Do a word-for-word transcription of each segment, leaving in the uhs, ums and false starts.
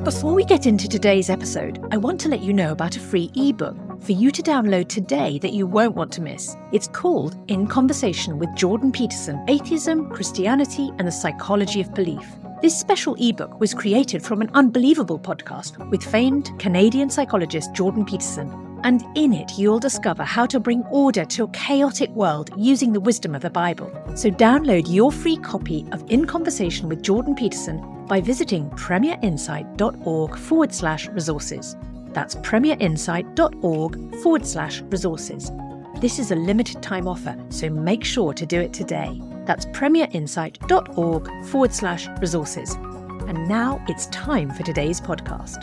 Before we get into today's episode, I want to let you know about a free ebook for you to download today that you won't want to miss. It's called In Conversation with Jordan Peterson, Atheism, Christianity and the Psychology of Belief. This special ebook was created from an unbelievable podcast with famed Canadian psychologist Jordan Peterson. And in it, you'll discover how to bring order to a chaotic world using the wisdom of the Bible. So download your free copy of In Conversation with Jordan Peterson by visiting premierinsight.org forward slash resources. That's premierinsight.org forward slash resources. This is a limited time offer, so make sure to do it today. That's premierinsight.org forward slash resources. And now it's time for today's podcast.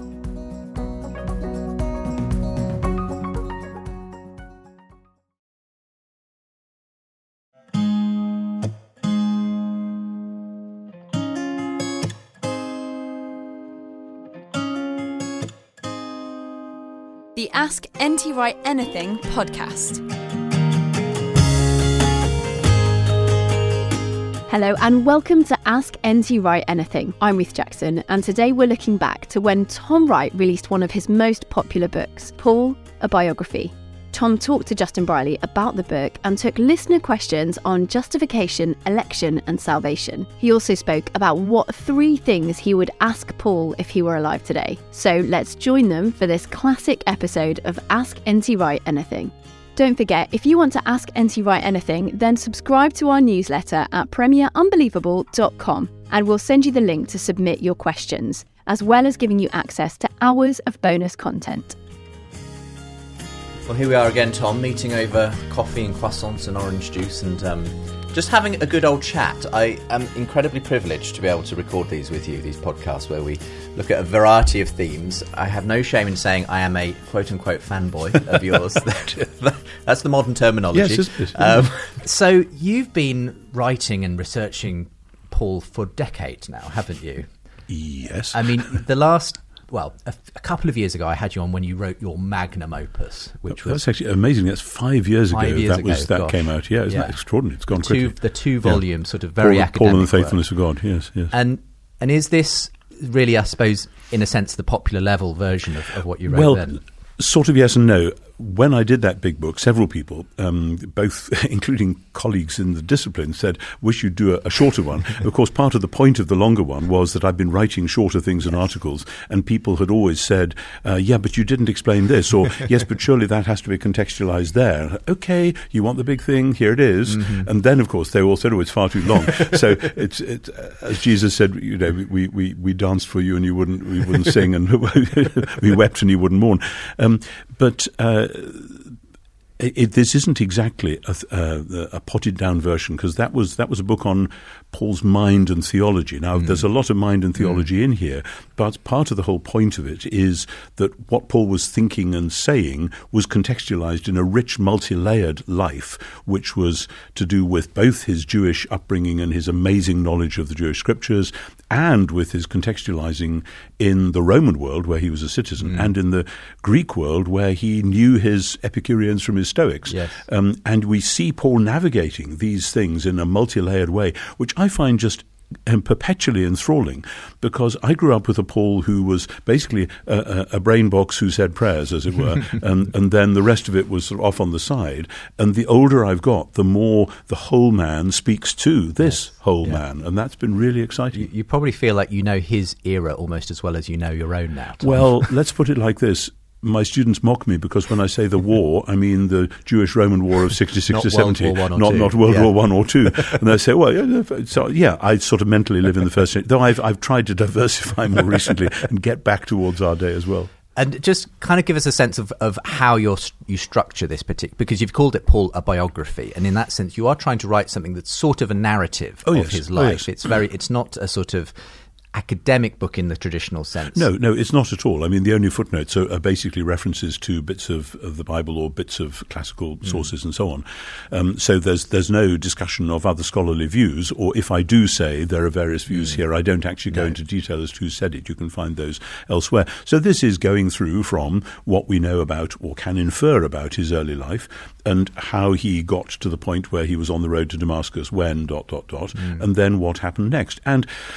The Ask N T Wright Anything podcast. Hello and welcome to Ask N T Wright Anything. I'm Ruth Jackson and today we're looking back to when Tom Wright released one of his most popular books, Paul, A Biography. Tom talked to Justin Brierley about the book and took listener questions on justification, election and salvation. He also spoke about what three things he would ask Paul if he were alive today. So let's join them for this classic episode of Ask N T Wright Anything. Don't forget, if you want to ask N T Wright anything, then subscribe to our newsletter at premier unbelievable dot com and we'll send you the link to submit your questions, as well as giving you access to hours of bonus content. Well, here we are again, Tom, meeting over coffee and croissants and orange juice and um, just having a good old chat. I am incredibly privileged to be able to record these with you, these podcasts where we look at a variety of themes. I have no shame in saying I am a quote-unquote fanboy of yours. That's the modern terminology. Yes, it's, um, so you've been writing and researching Paul for decades now, haven't you? Yes. I mean, the last... Well, a, a couple of years ago, I had you on when you wrote your magnum opus, which was... That's actually amazing. That's five years five ago years that ago, was that gosh. came out. Yeah, isn't yeah. that extraordinary? It's gone the two, quickly. The two volume, yeah. sort of very Paul, academic Paul and the Faithfulness work. of God, yes, yes. And and is this really, I suppose, in a sense, the popular level version of, of what you wrote well, then? Sort of yes and no. When I did that big book, several people, um, both including colleagues in the discipline, said, wish you'd do a, a shorter one. Of course, part of the point of the longer one was that I've been writing shorter things and articles, and people had always said, uh, yeah, but you didn't explain this, or yes, but surely that has to be contextualized there. Okay, you want the big thing, here it is. Mm-hmm. And then, of course, they all said, oh, it's far too long. So it's, it's uh, as Jesus said, you know, we, we, we danced for you and you wouldn't, we wouldn't sing, and we wept and you wouldn't mourn. Um, but uh, It, it, this isn't exactly a, a, a potted down version, because that was that was a book on Paul's mind and theology. Now, mm. there's a lot of mind and theology mm. in here, but part of the whole point of it is that what Paul was thinking and saying was contextualized in a rich, multi-layered life, which was to do with both his Jewish upbringing and his amazing knowledge of the Jewish scriptures, and with his contextualizing in the Roman world, where he was a citizen, mm. and in the Greek world, where he knew his Epicureans from his Stoics. Yes. Um, and we see Paul navigating these things in a multi-layered way, which I find just um, perpetually enthralling, because I grew up with a Paul who was basically a, a, a brain box who said prayers, as it were, and, and then the rest of it was sort of off on the side. And the older I've got, the more the whole man speaks to this yes. whole yeah. man, and that's been really exciting. You, you probably feel like you know his era almost as well as you know your own now, Tom. Well, let's put it like this. My students mock me because when I say the war, I mean the Jewish-Roman War of sixty-six to seventy, not not World yeah. War One or Two. And they say, well, yeah, so, yeah, I sort of mentally live in the first century, though I've I've tried to diversify more recently and get back towards our day as well. And just kind of give us a sense of, of how you're, you structure this particular, because you've called it, Paul, a biography, and in that sense, you are trying to write something that's sort of a narrative oh, of yes. his life. Oh, yes. It's very, it's not a sort of academic book in the traditional sense. No, no, it's not at all. I mean, the only footnotes are, are basically references to bits of, of the Bible or bits of classical mm. sources and so on. Um, so there's there's no discussion of other scholarly views, or if I do say there are various views mm. here, I don't actually go no. into detail as to who said it. You can find those elsewhere. So this is going through from what we know about or can infer about his early life and how he got to the point where he was on the road to Damascus when dot, dot, dot, mm. and then what happened next. And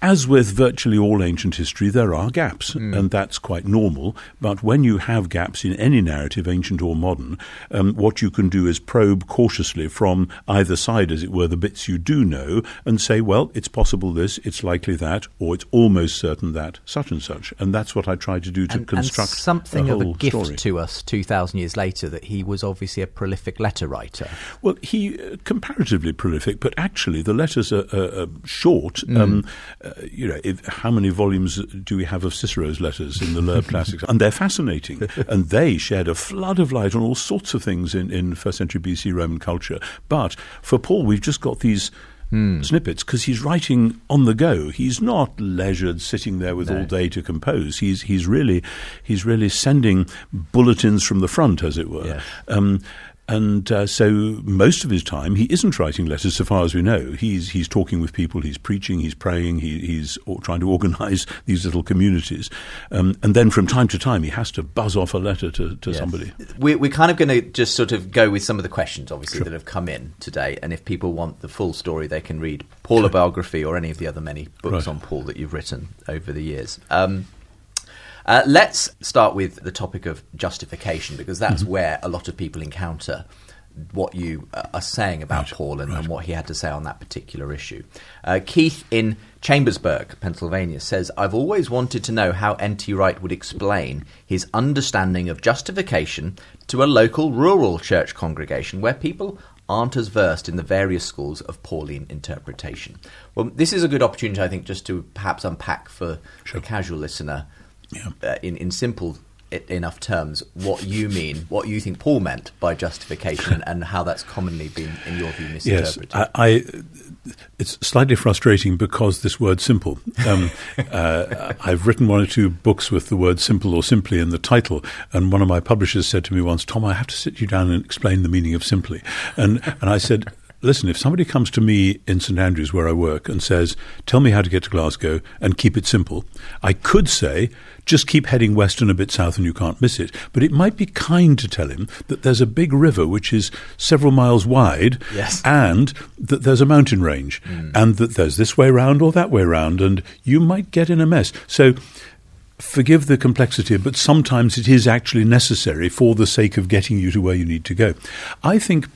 as with virtually all ancient history, there are gaps, mm. and that's quite normal. But when you have gaps in any narrative, ancient or modern, um, what you can do is probe cautiously from either side, as it were, the bits you do know, and say, well, it's possible this, it's likely that, or it's almost certain that, such and such. And that's what I try to do to and, construct and something the whole of a gift story to us two thousand years later, that he was obviously a prolific letter writer. Well, he uh, comparatively prolific, but actually the letters are, are, are short. Mm. Um, uh, you know, if, how many volumes do we have of Cicero's letters in the Loeb Classics? And they're fascinating, and they shed a flood of light on all sorts of things in, in first century B C Roman culture. But for Paul, we've just got these Mm. snippets because he's writing on the go. He's not leisured, sitting there with no. all day to compose. He's he's really he's really sending bulletins from the front, as it were. Yes. Um, and uh, so most of his time he isn't writing letters, so far as we know. He's he's talking with people, he's preaching, he's praying, he, he's trying to organise these little communities. Um, and then from time to time he has to buzz off a letter to, to yes. somebody. We're, we're kind of going to just sort of go with some of the questions, obviously, sure. that have come in today. And if people want the full story, they can read Paul, a biography, or any of the other many books right. on Paul that you've written over the years. Um, uh, let's start with the topic of justification, because that's mm-hmm. where a lot of people encounter what you are saying about right, Paul and, right. and what he had to say on that particular issue. Uh, Keith in Chambersburg, Pennsylvania, says, I've always wanted to know how N T Wright would explain his understanding of justification to a local rural church congregation where people aren't as versed in the various schools of Pauline interpretation. Well, this is a good opportunity, I think, just to perhaps unpack for sure. the casual listener yeah. uh, in, in simple enough terms what you mean, what you think Paul meant by justification, and, and how that's commonly been, in your view, misinterpreted. Yes, I, I, it's slightly frustrating because this word simple. Um, uh, I've written one or two books with the word simple or simply in the title, and one of my publishers said to me once, Tom, I have to sit you down and explain the meaning of simply. And, and I said, listen, if somebody comes to me in St Andrews where I work and says, tell me how to get to Glasgow and keep it simple, I could say, just keep heading west and a bit south and you can't miss it. But it might be kind to tell him that there's a big river which is several miles wide yes. and that there's a mountain range mm. and that there's this way round or that way round, and you might get in a mess. So forgive the complexity, but sometimes it is actually necessary for the sake of getting you to where you need to go. I think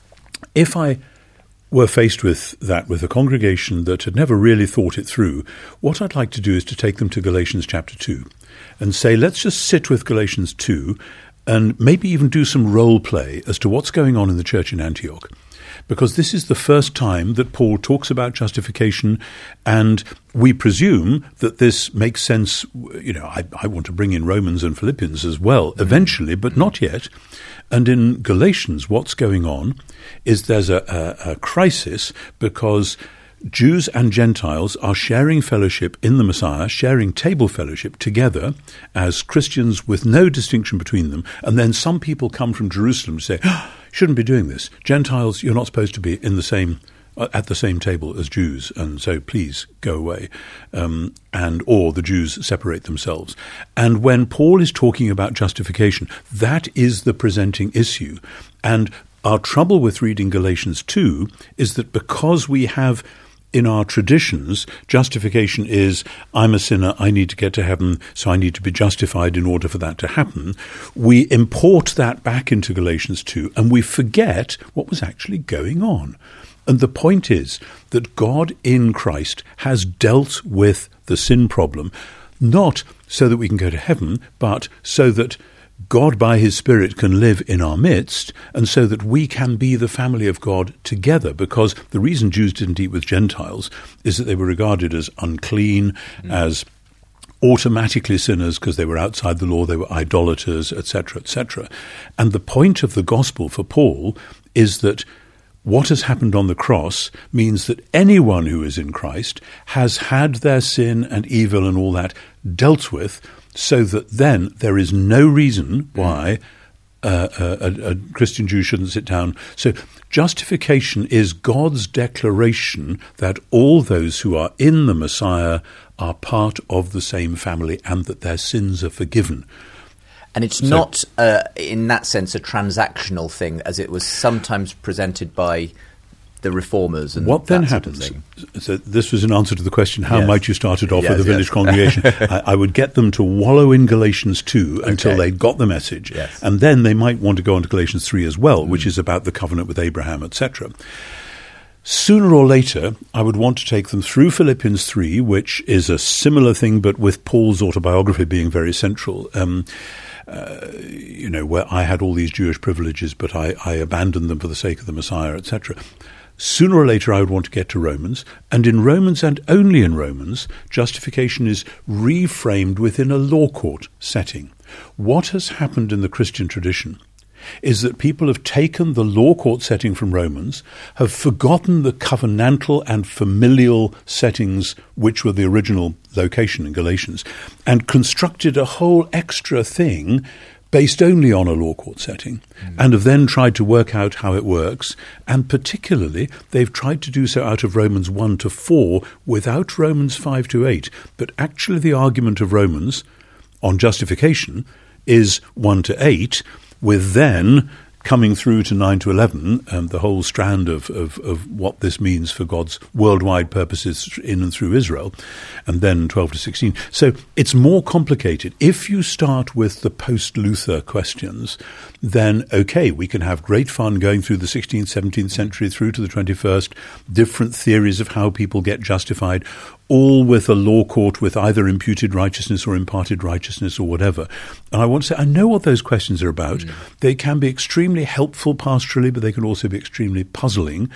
if I were faced with that, with a congregation that had never really thought it through, what I'd like to do is to take them to Galatians chapter two and say, let's just sit with Galatians two and maybe even do some role play as to what's going on in the church in Antioch. Because this is the first time that Paul talks about justification, and we presume that this makes sense. You know, I, I want to bring in Romans and Philippians as well eventually, but not yet. And in Galatians, what's going on is there's a, a, a crisis because Jews and Gentiles are sharing fellowship in the Messiah, sharing table fellowship together as Christians with no distinction between them. And then some people come from Jerusalem to say, oh, shouldn't be doing this. Gentiles, you're not supposed to be in the same uh, at the same table as Jews, and so please go away. Um, and or the Jews separate themselves. And when Paul is talking about justification, that is the presenting issue. And our trouble with reading Galatians two is that because we have in our traditions, justification is, I'm a sinner, I need to get to heaven, so I need to be justified in order for that to happen. We import that back into Galatians two, and we forget what was actually going on. And the point is that God in Christ has dealt with the sin problem, not so that we can go to heaven, but so that God by his Spirit can live in our midst, and so that we can be the family of God together. Because the reason Jews didn't eat with Gentiles is that they were regarded as unclean, mm. as automatically sinners because they were outside the law, they were idolaters, et cetera, et cetera. And the point of the gospel for Paul is that what has happened on the cross means that anyone who is in Christ has had their sin and evil and all that dealt with, so that then there is no reason why uh, a, a Christian Jew shouldn't sit down. So justification is God's declaration that all those who are in the Messiah are part of the same family and that their sins are forgiven. And it's so, not, uh, in that sense, a transactional thing, as it was sometimes presented by the reformers and what then that happens? Sort of thing. So this was an answer to the question: how Yes. might you start it off Yes, with a village yes. congregation? I, I would get them to wallow in Galatians two until Okay. they got the message, Yes. and then they might want to go on to Galatians three as well, mm. which is about the covenant with Abraham, et cetera. Sooner or later, I would want to take them through Philippians three, which is a similar thing, but with Paul's autobiography being very central. Um, uh, you know, where I had all these Jewish privileges, but I, I abandoned them for the sake of the Messiah, et cetera. Sooner or later, I would want to get to Romans, and in Romans, and only in Romans, justification is reframed within a law court setting. What has happened in the Christian tradition is that people have taken the law court setting from Romans, have forgotten the covenantal and familial settings which were the original location in Galatians, and constructed a whole extra thing based only on a law court setting, mm. and have then tried to work out how it works, and particularly they've tried to do so out of Romans one to four without Romans five to eight, but actually the argument of Romans on justification is one to eight, with then coming through to nine to eleven, um, the whole strand of, of, of what this means for God's worldwide purposes in and through Israel, and then twelve to sixteen. So it's more complicated. If you start with the post-Luther questions, then, okay, we can have great fun going through the sixteenth, seventeenth century through to the twenty-first, different theories of how people get justified, all with a law court with either imputed righteousness or imparted righteousness or whatever. And I want to say, I know what those questions are about. Mm. They can be extremely helpful pastorally, but they can also be extremely puzzling.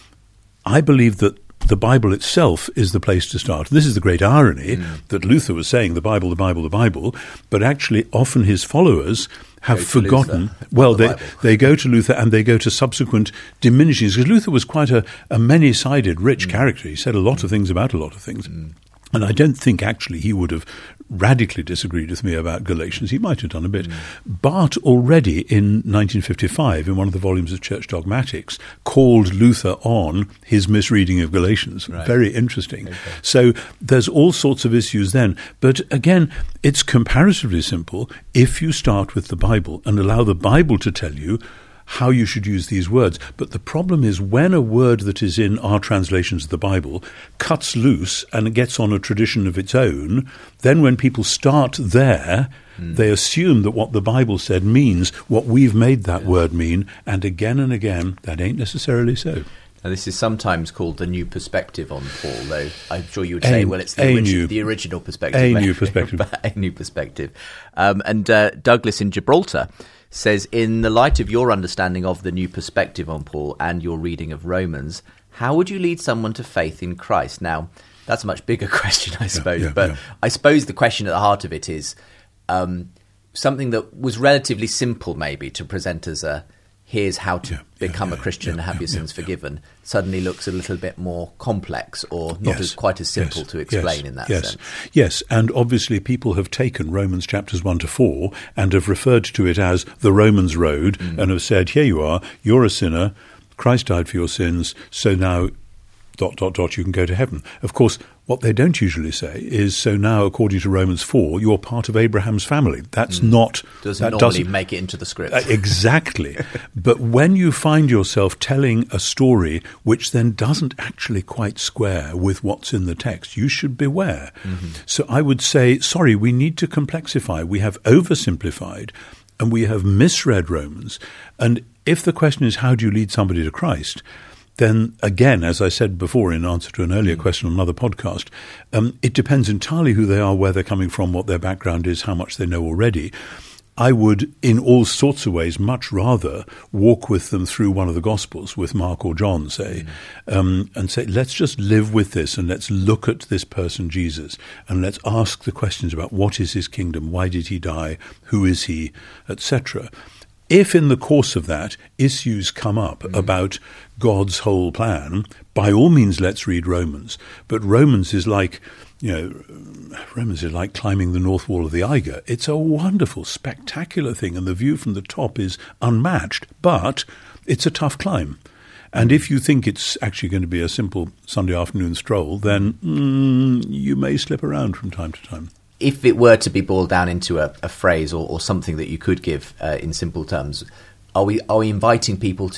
I believe that the Bible itself is the place to start. This is the great irony mm. that Luther was saying, the Bible, the Bible, the Bible, but actually often his followers have forgotten. Luther, well, the they they go to Luther and they go to subsequent diminishings, because Luther was quite a, a many-sided, rich mm. character. He said a lot of things about a lot of things. Mm. And I don't think actually he would have radically disagreed with me about Galatians. He might have done a bit. Mm. But already in nineteen fifty-five, in one of the volumes of Church Dogmatics, called Luther on his misreading of Galatians. Right. Very interesting. Okay. So there's all sorts of issues then. But again, it's comparatively simple if you start with the Bible and allow the Bible to tell you how you should use these words. But the problem is when a word that is in our translations of the Bible cuts loose and gets on a tradition of its own, then when people start there, mm. they assume that what the Bible said means what we've made that yeah. word mean, and again and again, that ain't necessarily so. Now, this is sometimes called the new perspective on Paul, though I'm sure you would say, a, well, it's the, orig- new, the original perspective. A new perspective. a new perspective. Um, and uh, Douglas in Gibraltar says, in the light of your understanding of the new perspective on Paul and your reading of Romans, how would you lead someone to faith in Christ? Now, that's a much bigger question, I suppose. Yeah, yeah, but yeah. I suppose the question at the heart of it is um, something that was relatively simple maybe to present as a, here's how to yeah, become yeah, a Christian yeah, and have yeah, your sins yeah, forgiven, yeah. suddenly looks a little bit more complex or not yes, as quite as simple yes, to explain yes, in that yes, sense. Yes, and obviously people have taken Romans chapters one to four and have referred to it as the Romans road mm. and have said, here you are, you're a sinner, Christ died for your sins, so now dot, dot, dot, you can go to heaven. Of course, what they don't usually say is, so now, according to Romans four, you're part of Abraham's family. That's mm. not... Doesn't that normally doesn't, make it into the script. Uh, exactly. But when you find yourself telling a story which then doesn't actually quite square with what's in the text, you should beware. Mm-hmm. So I would say, sorry, we need to complexify. We have oversimplified and we have misread Romans. And if the question is, how do you lead somebody to Christ? Then again, as I said before in answer to an earlier mm. question on another podcast, um, it depends entirely who they are, where they're coming from, what their background is, how much they know already. I would, in all sorts of ways, much rather walk with them through one of the Gospels, with Mark or John, say, mm. um, and say, let's just live with this and let's look at this person, Jesus, and let's ask the questions about what is his kingdom, why did he die, who is he, et cetera. If in the course of that issues come up mm. about God's whole plan, by all means let's read Romans. But Romans is like, you know, Romans is like climbing the north wall of the Eiger. It's a wonderful, spectacular thing, and the view from the top is unmatched, but it's a tough climb. And if you think it's actually going to be a simple Sunday afternoon stroll, then mm, you may slip around from time to time. If it were to be boiled down into a, a phrase or, or something that you could give uh, in simple terms, are we are we inviting people to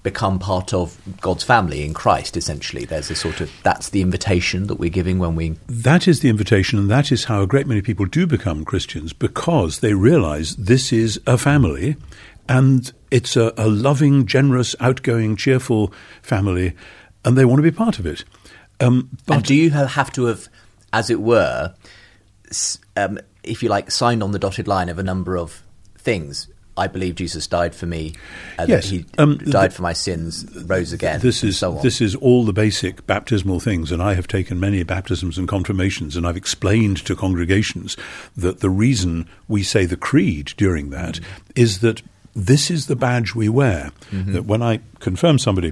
become part of God's family in Christ, essentially. There's a sort of, that's the invitation that we're giving when we... That is the invitation, and that is how a great many people do become Christians, because they realise this is a family, and it's a, a loving, generous, outgoing, cheerful family, and they want to be part of it. Um, but and do you have to have, as it were, um, if you like, signed on the dotted line of a number of things? I believe Jesus died for me, uh, yes, that he um, died the, for my sins, rose again, this is, and so on. This is all the basic baptismal things, and I have taken many baptisms and confirmations, and I've explained to congregations that the reason we say the creed during that mm. is that this is the badge we wear, mm-hmm. that when I confirm somebody,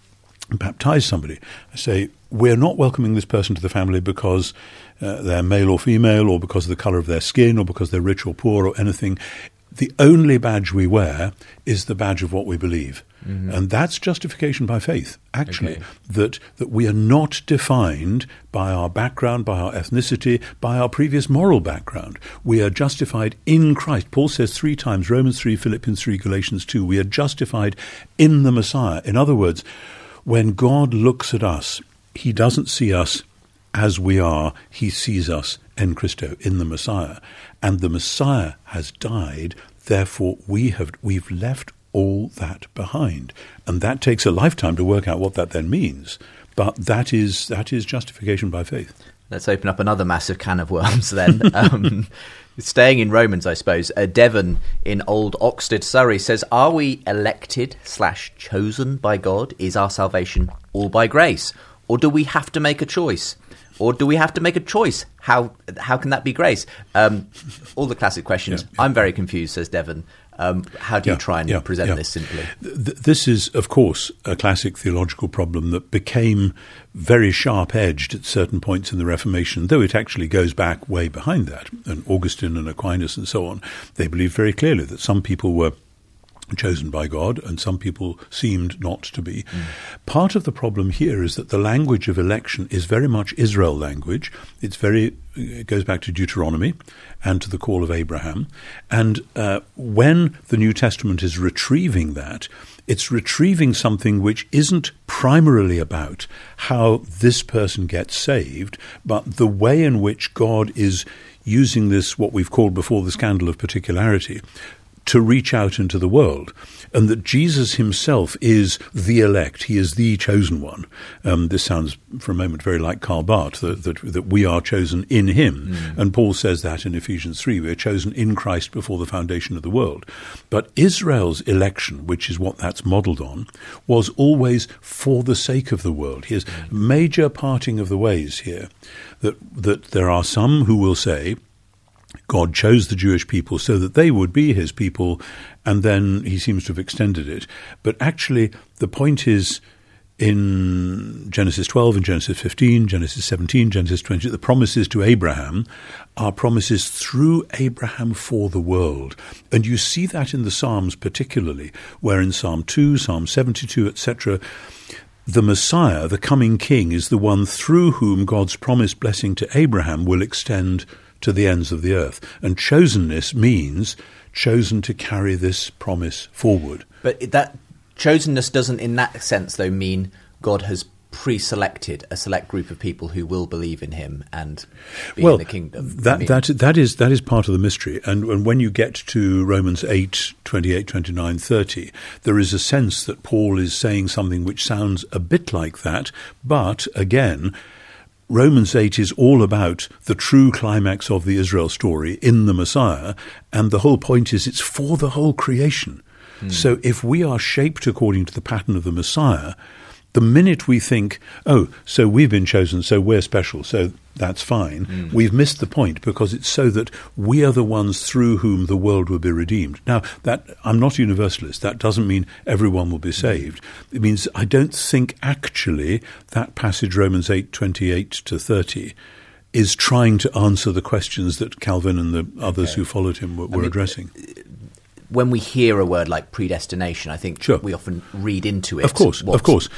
baptize somebody, I say, we're not welcoming this person to the family because uh, they're male or female, or because of the colour of their skin, or because they're rich or poor, or anything. The only badge we wear is the badge of what we believe. Mm-hmm. And that's justification by faith, actually, okay. that that we are not defined by our background, by our ethnicity, by our previous moral background. We are justified in Christ. Paul says three times, Romans three, Philippians three, Galatians two, we are justified in the Messiah. In other words, when God looks at us, he doesn't see us as we are, he sees us en Christo, in the Messiah. And the Messiah has died, therefore we have we've left all that behind. And that takes a lifetime to work out what that then means. But that is that is justification by faith. Let's open up another massive can of worms then. um, staying in Romans, I suppose, uh, Devon in Old Oxted, Surrey says, are we elected slash chosen by God? Is our salvation all by grace? Or do we have to make a choice? Or do we have to make a choice? How how can that be grace? Um, all the classic questions. Yeah, yeah. I'm very confused, says Devon. Um, how do you yeah, try and yeah, present yeah. this simply? Th- this is, of course, a classic theological problem that became very sharp-edged at certain points in the Reformation, though it actually goes back way behind that. And Augustine and Aquinas and so on, they believed very clearly that some people were chosen by God, and some people seemed not to be. Mm. Part of the problem here is that the language of election is very much Israel language. It's very, it goes back to Deuteronomy and to the call of Abraham. And uh, when the New Testament is retrieving that, it's retrieving something which isn't primarily about how this person gets saved, but the way in which God is using this, what we've called before the scandal of particularity, to reach out into the world, and that Jesus himself is the elect. He is the chosen one. Um, this sounds for a moment very like Karl Barth, that, that, that we are chosen in him. Mm. And Paul says that in Ephesians three, we are chosen in Christ before the foundation of the world. But Israel's election, which is what that's modelled on, was always for the sake of the world. Here's mm. major parting of the ways here, that that there are some who will say, God chose the Jewish people so that they would be his people, and then he seems to have extended it. But actually, the point is, in Genesis twelve, in Genesis fifteen, Genesis seventeen, Genesis twenty, the promises to Abraham are promises through Abraham for the world. And you see that in the Psalms particularly, where in Psalm two, Psalm seventy-two, et cetera, the Messiah, the coming king, is the one through whom God's promised blessing to Abraham will extend to the ends of the earth. And chosenness means chosen to carry this promise forward. But that chosenness doesn't in that sense, though, mean God has pre-selected a select group of people who will believe in him and be well, in the kingdom. That, I mean, that, that, is, that is part of the mystery. And, and when you get to Romans eight, twenty-eight, twenty-nine, thirty, there is a sense that Paul is saying something which sounds a bit like that, but again, Romans eight is all about the true climax of the Israel story in the Messiah, and the whole point is it's for the whole creation. Mm. So if we are shaped according to the pattern of the Messiah, the minute we think, oh, so we've been chosen, so we're special, so that's fine, mm. we've missed the point, because it's so that we are the ones through whom the world will be redeemed. Now, that I'm not a universalist. That doesn't mean everyone will be saved. It means I don't think actually that passage, Romans eight, twenty-eight to thirty, is trying to answer the questions that Calvin and the others okay. who followed him were, were I mean, addressing. When we hear a word like predestination, I think sure. we often read into it. Of course, of course.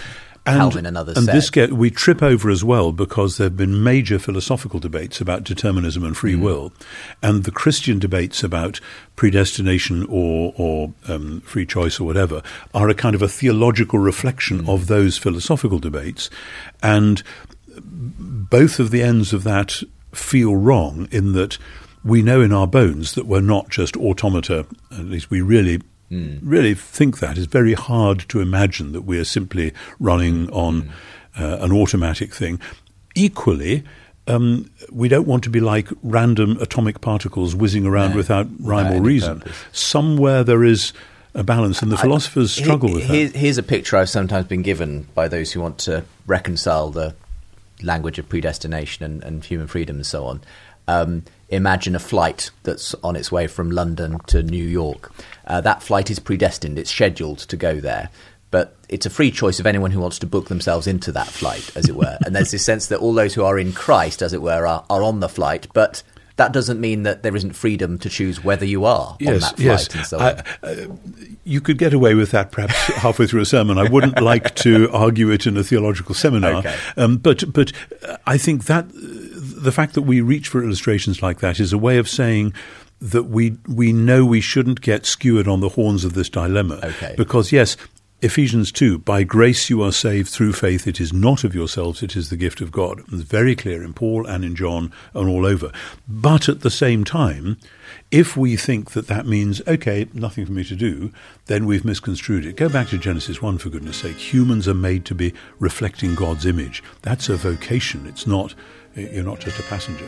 and, Calvin and others and said. this get, we trip over as well because there have been major philosophical debates about determinism and free mm. will, and the Christian debates about predestination or, or um, free choice or whatever are a kind of a theological reflection mm. of those philosophical debates, and both of the ends of that feel wrong in that we know in our bones that we're not just automata, at least we really mm. really think that. It's very hard to imagine that we are simply running on mm. uh, an automatic thing. Equally, um, we don't want to be like random atomic particles whizzing around no, without rhyme without or reason. Purpose. Somewhere there is a balance, and the philosophers I, struggle he, with he, that. Here's a picture I've sometimes been given by those who want to reconcile the language of predestination and, and human freedom and so on. Um, imagine a flight that's on its way from London to New York. Uh, that flight is predestined. It's scheduled to go there. But it's a free choice of anyone who wants to book themselves into that flight, as it were. And there's this sense that all those who are in Christ, as it were, are, are on the flight. But that doesn't mean that there isn't freedom to choose whether you are yes, on that flight yes. and so on. I, uh, you could get away with that perhaps halfway through a sermon. I wouldn't like to argue it in a theological seminar. Okay. Um, but but I think that the fact that we reach for illustrations like that is a way of saying that we we know we shouldn't get skewered on the horns of this dilemma. Okay. Because, yes, Ephesians two, by grace you are saved through faith. It is not of yourselves, it is the gift of God. It's very clear in Paul and in John and all over. But at the same time, if we think that that means, okay, nothing for me to do, then we've misconstrued it. Go back to Genesis one, for goodness sake. Humans are made to be reflecting God's image. That's a vocation. It's not, you're not just a passenger.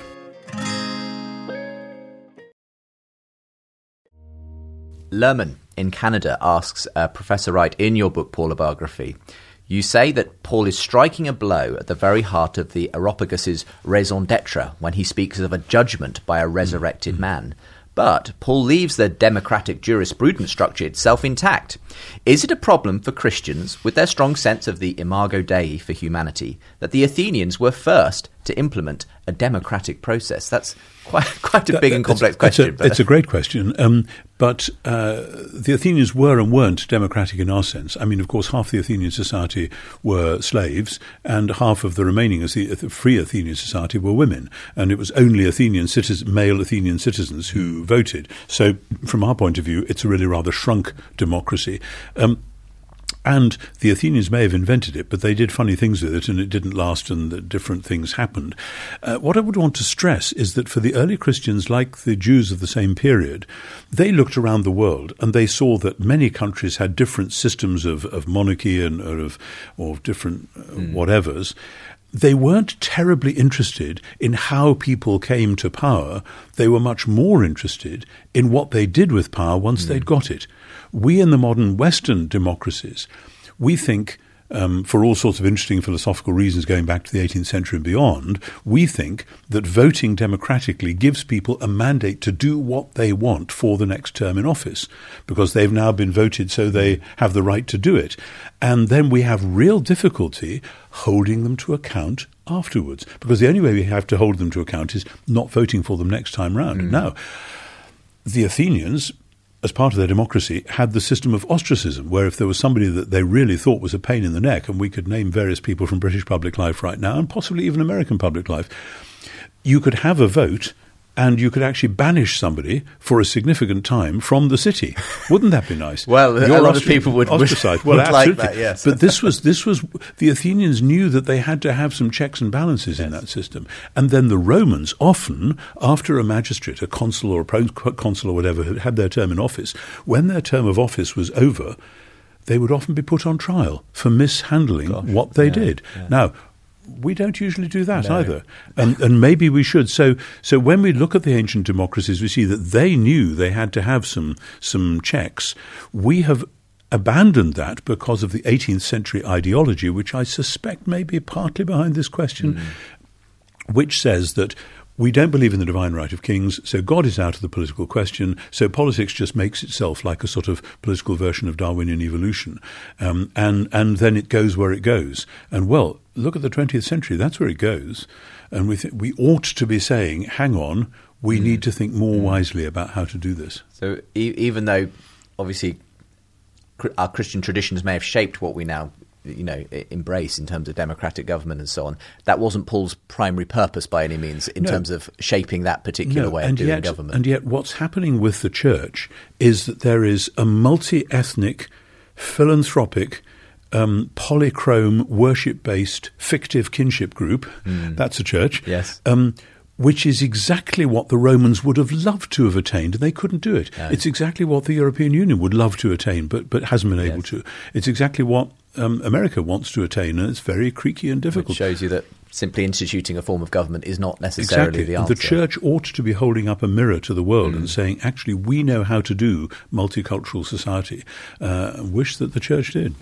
Lerman in Canada asks, uh, Professor Wright, in your book, Paul, a Biography, you say that Paul is striking a blow at the very heart of the Areopagus' raison d'etre when he speaks of a judgment by a resurrected mm-hmm. man. But Paul leaves the democratic jurisprudence structure itself intact. Is it a problem for Christians, with their strong sense of the imago Dei for humanity, that the Athenians were first to implement a democratic process? That's quite quite a big and complex question. It's a, it's a great question. Um, but uh, the Athenians were and weren't democratic in our sense. I mean, of course, half the Athenian society were slaves, and half of the remaining of the free Athenian society were women. And it was only Athenian citizens, male Athenian citizens who voted. So from our point of view, it's a really rather shrunk democracy. Um, And the Athenians may have invented it, but they did funny things with it, and it didn't last, and different things happened. Uh, what I would want to stress is that for the early Christians, like the Jews of the same period, they looked around the world and they saw that many countries had different systems of, of monarchy and or of, or of different uh, mm. whatevers. They weren't terribly interested in how people came to power. They were much more interested in what they did with power once mm. they'd got it. We in the modern Western democracies, we think, um, for all sorts of interesting philosophical reasons going back to the eighteenth century and beyond, we think that voting democratically gives people a mandate to do what they want for the next term in office, because they've now been voted, so they have the right to do it. And then we have real difficulty holding them to account afterwards, because the only way we have to hold them to account is not voting for them next time round. Mm. Now, the Athenians, as part of their democracy, had the system of ostracism, where if there was somebody that they really thought was a pain in the neck, and we could name various people from British public life right now, and possibly even American public life, you could have a vote and you could actually banish somebody for a significant time from the city. Wouldn't that be nice? Well, You're a lot of people would, ostracized. would, well, would like that, yes. But this was, this was, the Athenians knew that they had to have some checks and balances yes. in that system. And then the Romans often, after a magistrate, a consul or a proconsul or whatever, had had their term in office, when their term of office was over, they would often be put on trial for mishandling Gosh, what they yeah, did. Yeah. Now, we don't usually do that no. either, and, and maybe we should. So, so when we look at the ancient democracies, we see that they knew they had to have some some checks. We have abandoned that because of the eighteenth century ideology, which I suspect may be partly behind this question, mm. which says that we don't believe in the divine right of kings, so God is out of the political question, so politics just makes itself like a sort of political version of Darwinian evolution, um, and, and then it goes where it goes. And, well, look at the twentieth century, that's where it goes. And we, th- we ought to be saying, hang on, we mm. need to think more wisely about how to do this. So e- even though, obviously, cr- our Christian traditions may have shaped what we now you know, embrace in terms of democratic government and so on, that wasn't Paul's primary purpose by any means in no. terms of shaping that particular no, way of and doing yet, government. And yet what's happening with the church is that there is a multi-ethnic, philanthropic, um, polychrome, worship-based, fictive kinship group. Mm. That's a church. Yes. Um, which is exactly what the Romans would have loved to have attained, and they couldn't do it. No. It's exactly what the European Union would love to attain, but but hasn't been able yes. to. It's exactly what um, America wants to attain, and it's very creaky and difficult. Which shows you that simply instituting a form of government is not necessarily exactly. the answer. The church ought to be holding up a mirror to the world mm. and saying, actually, we know how to do multicultural society. Uh, I wish that the church did.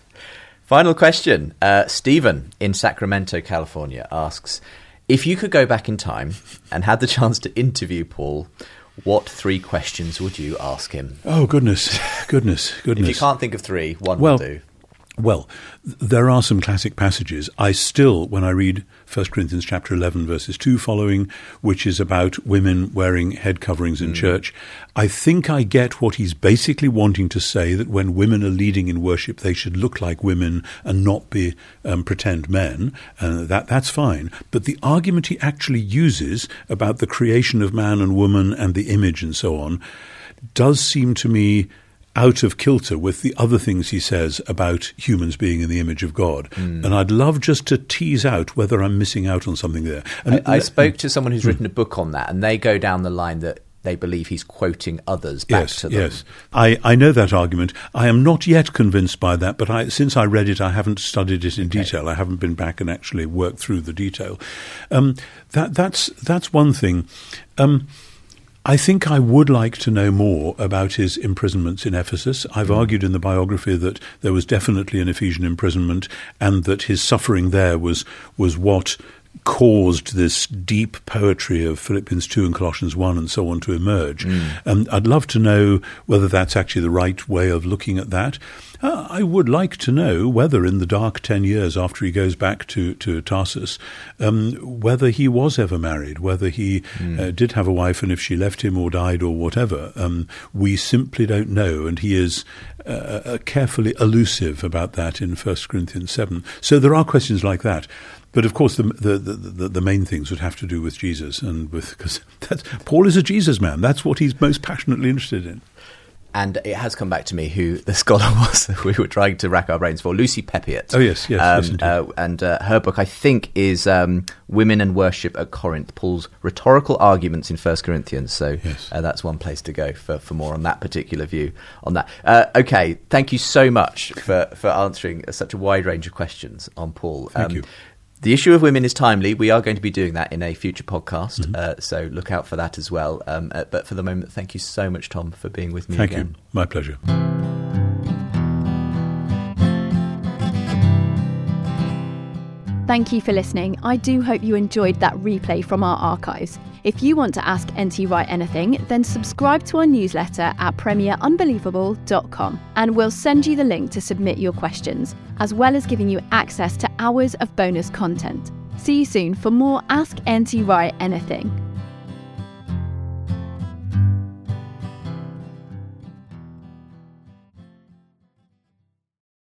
Final question. Uh, Stephen in Sacramento, California asks, if you could go back in time and had the chance to interview Paul, what three questions would you ask him? Oh, goodness, goodness, goodness. If you can't think of three, one well, will do. Well, there are some classic passages. I still, when I read First Corinthians chapter eleven, verses two following, which is about women wearing head coverings in mm. church, I think I get what he's basically wanting to say, that when women are leading in worship, they should look like women and not be um, pretend men. Uh, that that's fine. But the argument he actually uses about the creation of man and woman and the image and so on does seem to me out of kilter with the other things he says about humans being in the image of God. Mm. And I'd love just to tease out whether I'm missing out on something there. And I, I spoke to someone who's written a book on that, and they go down the line that they believe he's quoting others back yes, to them. Yes, I, I know that argument. I am not yet convinced by that, but I, since I read it, I haven't studied it in okay. detail. I haven't been back and actually worked through the detail. Um, that, that's, that's one thing. Um, I think I would like to know more about his imprisonments in Ephesus. I've mm. argued in the biography that there was definitely an Ephesian imprisonment, and that his suffering there was was what caused this deep poetry of Philippians two and Colossians one and so on to emerge. Mm. And I'd love to know whether that's actually the right way of looking at that. Uh, I would like to know whether in the dark ten years after he goes back to, to Tarsus, um, whether he was ever married, whether he mm. uh, did have a wife, and if she left him or died or whatever. Um, we simply don't know, and he is uh, carefully elusive about that in First Corinthians seven. So there are questions like that. But of course, the, the the the main things would have to do with Jesus, and with because that's, Paul is a Jesus man. That's what he's most passionately interested in. And it has come back to me who the scholar was that we were trying to rack our brains for, Lucy Peppiatt. Oh, yes, yes. Um, yes uh, and uh, her book, I think, is um, Women and Worship at Corinth, Paul's rhetorical arguments in First Corinthians. So yes. uh, that's one place to go for, for more on that particular view on that. Uh, okay, thank you so much for, for answering such a wide range of questions on Paul. Thank um, you. The issue of women is timely. We are going to be doing that in a future podcast, mm-hmm. uh, so look out for that as well. Um, uh, but for the moment, thank you so much, Tom, for being with me thank again. Thank you. My pleasure. Thank you for listening. I do hope you enjoyed that replay from our archives. If you want to ask N T Wright anything, then subscribe to our newsletter at premier unbelievable dot com, and we'll send you the link to submit your questions, as well as giving you access to hours of bonus content. See you soon for more Ask N T Wright Anything.